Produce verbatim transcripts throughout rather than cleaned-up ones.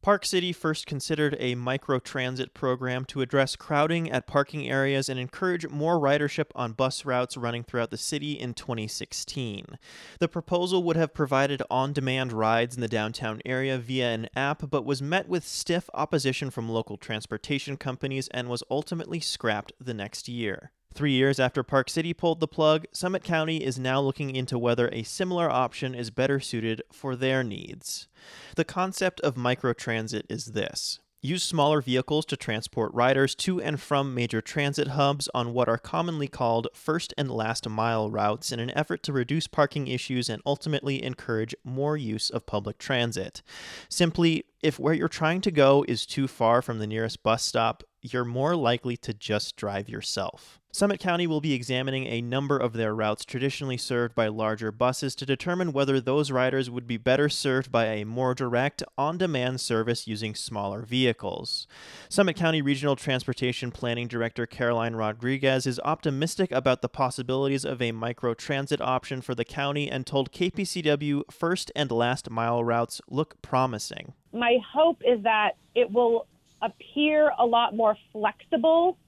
Park City first considered a microtransit program to address crowding at parking areas and encourage more ridership on bus routes running throughout the city in twenty sixteen. The proposal would have provided on-demand rides in the downtown area via an app, but was met with stiff opposition from local transportation companies and was ultimately scrapped the next year. Three years after Park City pulled the plug, Summit County is now looking into whether a similar option is better suited for their needs. The concept of microtransit is this. Use smaller vehicles to transport riders to and from major transit hubs on what are commonly called first and last mile routes in an effort to reduce parking issues and ultimately encourage more use of public transit. Simply, if where you're trying to go is too far from the nearest bus stop, you're more likely to just drive yourself. Summit County will be examining a number of their routes traditionally served by larger buses to determine whether those riders would be better served by a more direct, on-demand service using smaller vehicles. Summit County Regional Transportation Planning Director Caroline Rodriguez is optimistic about the possibilities of a microtransit option for the county and told K P C W first and last mile routes look promising. My hope is that it will appear a lot more flexible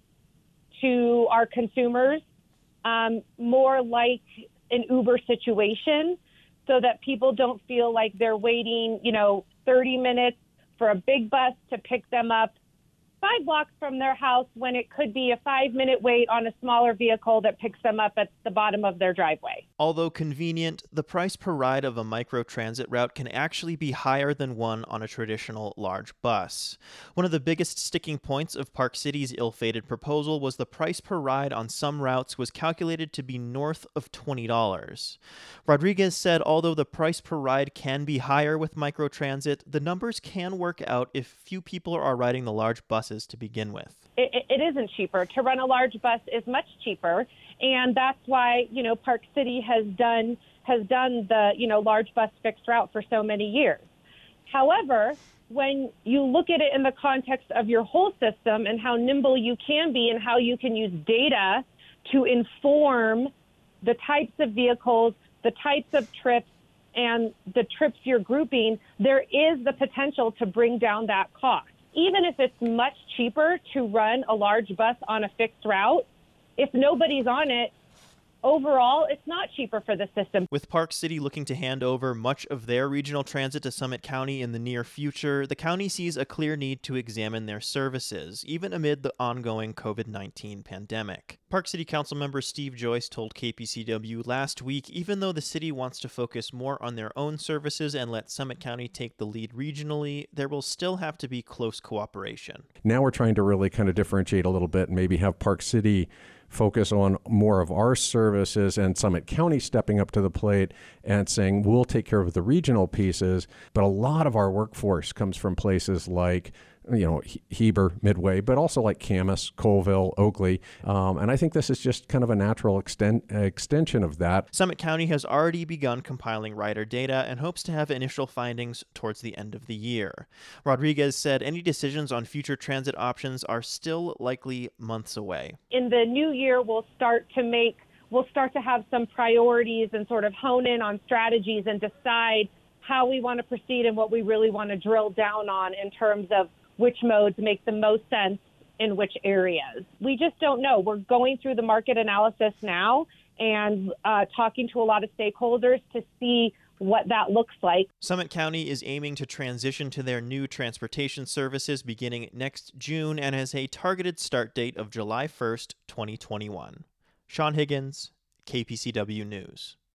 to our consumers, um, more like an Uber situation, so that people don't feel like they're waiting, you know, thirty minutes for a big bus to pick them up five blocks from their house when it could be a five-minute wait on a smaller vehicle that picks them up at the bottom of their driveway. Although convenient, the price per ride of a microtransit route can actually be higher than one on a traditional large bus. One of the biggest sticking points of Park City's ill-fated proposal was the price per ride on some routes was calculated to be north of twenty dollars. Rodriguez said although the price per ride can be higher with microtransit, the numbers can work out if few people are riding the large buses to begin with. It, it isn't cheaper. To run a large bus is much cheaper, and that's why, you know, Park City has done has done the, you know, large bus fixed route for so many years. However, when you look at it in the context of your whole system and how nimble you can be and how you can use data to inform the types of vehicles, the types of trips, and the trips you're grouping, there is the potential to bring down that cost. Even if it's much cheaper to run a large bus on a fixed route, if nobody's on it, overall, it's not cheaper for the system. With Park City looking to hand over much of their regional transit to Summit County in the near future, the county sees a clear need to examine their services, even amid the ongoing covid nineteen pandemic. Park City Councilmember Steve Joyce told K P C W last week, even though the city wants to focus more on their own services and let Summit County take the lead regionally, there will still have to be close cooperation. Now we're trying to really kind of differentiate a little bit and maybe have Park City focus on more of our services and Summit County stepping up to the plate and saying, we'll take care of the regional pieces. But a lot of our workforce comes from places like, you know, Heber, Midway, but also like Camas, Colville, Oakley. Um, and I think this is just kind of a natural extent, extension of that. Summit County has already begun compiling rider data and hopes to have initial findings towards the end of the year. Rodriguez said any decisions on future transit options are still likely months away. In the new year, we'll start to make, we'll start to have some priorities and sort of hone in on strategies and decide how we want to proceed and what we really want to drill down on in terms of which modes make the most sense in which areas. We just don't know. We're going through the market analysis now and uh, talking to a lot of stakeholders to see what that looks like. Summit County is aiming to transition to their new transportation services beginning next June and has a targeted start date of July first, twenty twenty-one. Sean Higgins, K P C W News.